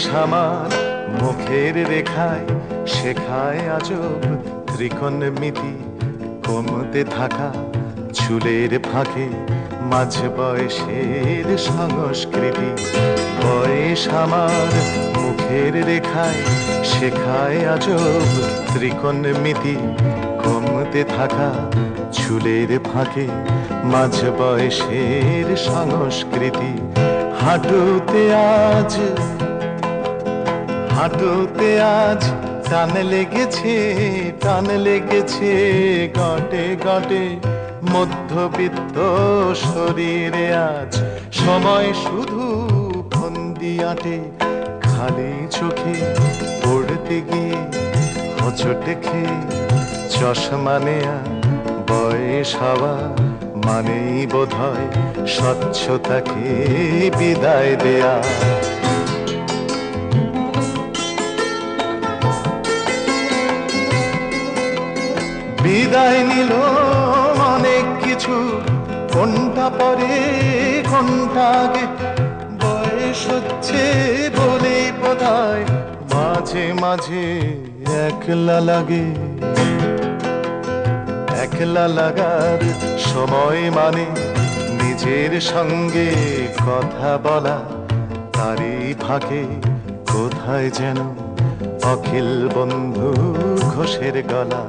আমার মুখের রেখায় শেখায় আজব ত্রিকোণমিতি, কমতে থাকা চুলের ফাঁকে মাঝ বয়সের সংস্কৃতি। বয়স আমার মুখের রেখায় শেখায় আজব ত্রিকোণমিতি, কমতে থাকা চুলের ফাঁকে মাঝ বয়সের সংস্কৃতি। হাঁটুতে আজ টান লেগেছে, টান লেগেছে গটে গটে মধ্যবিত্ত শরীরে। আজ সময় শুধু ফন্দি আটে, খালি চোখে পড়তে গিয়ে হোঁচট খেয়ে চশমা নেয়া। বয়স হওয়া মানেই বোধহয় স্বচ্ছতাকে বিদায় দেয়া। বিদায় নিল অনেক কিছু, কোনটা পরে কোনটা আগে। বয়স হচ্ছে বলে বোধহয় মাঝে মাঝে একলা লাগে। একলা লাগার সময় মানে নিজের সঙ্গে কথা বলা, তারই ফাঁকে কোথায় যেন অখিল বন্ধু ঘোষের গলা।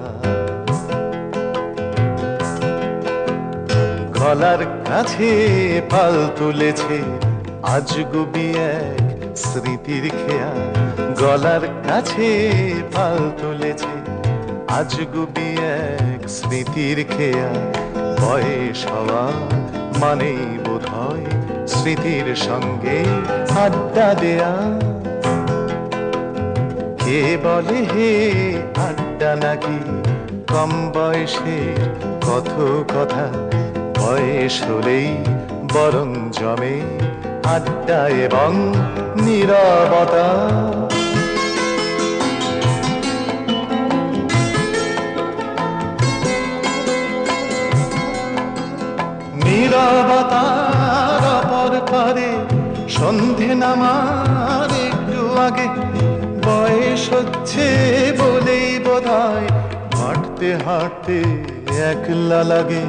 গলার কাছে পাল তুলেছে আজ গুবি এক স্মৃতির খেয়া। গলার কাছে পাল তুলেছে আজ গুবি এক স্মৃতির খেয়া। বয়স হওয়া মানেই বোধহয় স্মৃতির সঙ্গে আড্ডা দেয়া। কে বলে হে আড্ডা নাকি কম বয়সের কত কথা। বয়স হলেই বরং জমে আড্ডা এবং নীরবতা। নীরবতার অপর পারে সন্ধে নামার একটু আগে। বয়স হচ্ছে বলেই বোধহয় হাঁটতে হাঁটতে একলা লাগে।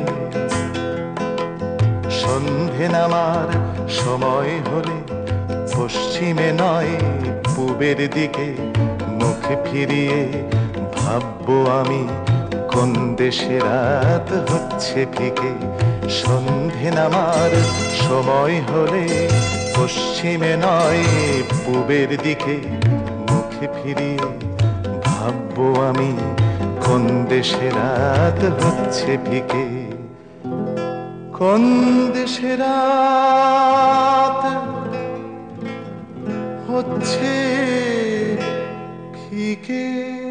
সন্ধে নামার সময় হলে পশ্চিমে নয় পূবের দিকে মুখ ফিরিয়ে ভাববো আমি কোন দেশে রাত হচ্ছে ফিকে। সন্ধে নামার সময় হলে পশ্চিমে নয় পূবের দিকে মুখ ফিরিয়ে ভাববো আমি কোন দেশে রাত হচ্ছে ফিকে। কোন দেশে রাত হচ্ছে ফিকে।